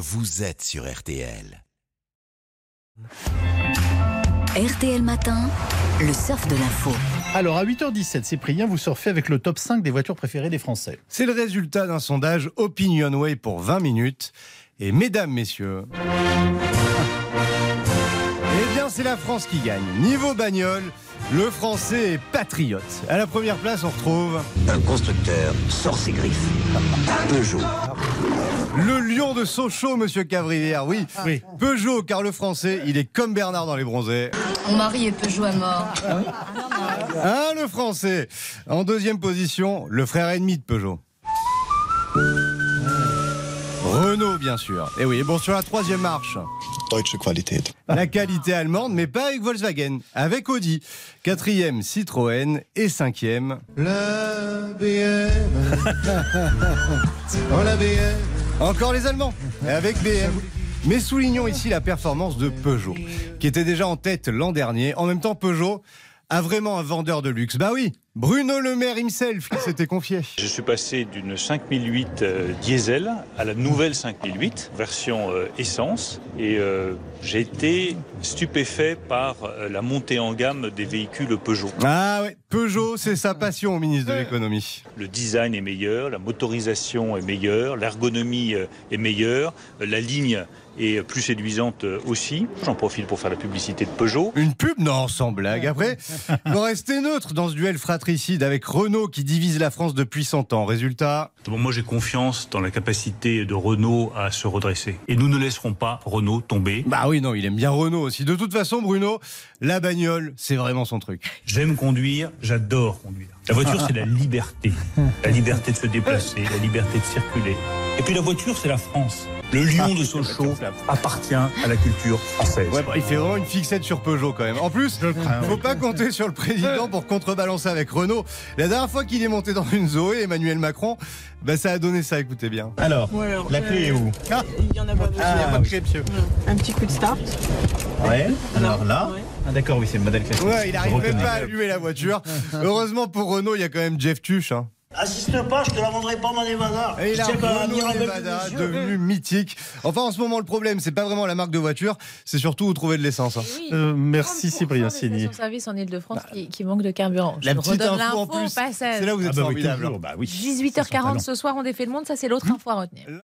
vous êtes sur RTL. RTL Matin, le surf de l'info. Alors à 8h17, Cyprien, vous surfez avec le top 5 des voitures préférées des Français. C'est le résultat d'un sondage OpinionWay pour 20 minutes. Et mesdames, messieurs, eh bien c'est la France qui gagne. Niveau bagnole, le Français est patriote. À la première place, on retrouve Un constructeur sort ses griffes. Peugeot. le lion de Sochaux, monsieur Cavrivière. Oui, Peugeot, car le Français, il est comme Bernard dans Les Bronzés. Mon mari est Peugeot à mort. Ah, le Français. En deuxième position, le frère ennemi de Peugeot. Renault, bien sûr. Et oui, bon, sur la troisième marche, Deutsche Qualität. la qualité allemande, mais pas avec Volkswagen, avec Audi. Quatrième, Citroën. Et cinquième, La BM. Oh la BM. encore les Allemands, avec BM. Mais soulignons ici la performance de Peugeot, qui était déjà en tête l'an dernier. En même temps, Peugeot a vraiment un vendeur de luxe. Bah oui, Bruno Le Maire himself qui s'était confié. Je suis passé d'une 5008 diesel à la nouvelle 5008, version essence. Et j'ai été stupéfait par la montée en gamme des véhicules Peugeot. Ah ouais, Peugeot, c'est sa passion au ministre de l'économie. Le design est meilleur, la motorisation est meilleure, l'ergonomie est meilleure, la ligne est plus séduisante aussi. J'en profite pour faire la publicité de Peugeot. Une pub? Non, sans blague. Après, il faut rester neutre dans ce duel fratricide avec Renault qui divise la France depuis 100 ans. Résultat, Bon, moi j'ai confiance dans la capacité de Renault à se redresser. Et nous ne laisserons pas Renault tomber. bah oui, non, il aime bien Renault aussi. De toute façon, Bruno, la bagnole, c'est vraiment son truc. J'aime conduire, j'adore conduire. La voiture, c'est la liberté. La liberté de se déplacer, la liberté de circuler. Et puis la voiture, c'est la France. Le lion de Sochaux appartient à la culture française. Ouais, bah, il fait vraiment une fixette sur Peugeot quand même. En plus, faut pas compter sur le président pour contrebalancer avec Renault. La dernière fois qu'il est monté dans une Zoé, Emmanuel Macron, bah ça a donné ça, écoutez bien. Alors, la clé est où? Il y en a pas besoin. Il n'y a pas de clé, monsieur. Un petit coup de start. Ouais, alors là. Ouais. Ah d'accord, oui, c'est le modèle classique. Ouais, il arrive Je même reconnais. pas à allumer la voiture. Heureusement pour Renault, il y a quand même Jeff Tuch. Hein. Assiste pas, je te la vendrai pas, ma Nevada. Et il a Je tiens pas à Renault venir un peu plus Nevada, dessus. devenu mythique. Enfin, en ce moment, le problème, c'est pas vraiment la marque de voiture, c'est surtout où trouver de l'essence. Hein. Merci Cyprien Signy. Service en Ile-de-France qui manque de carburant. La Je petite redonne info en l'info au plus, passage. c'est là où vous êtes Ah bah oui, formidable. toujours, bah oui. 18h40 ce soir, on défait le monde. Ça, c'est l'autre info à retenir.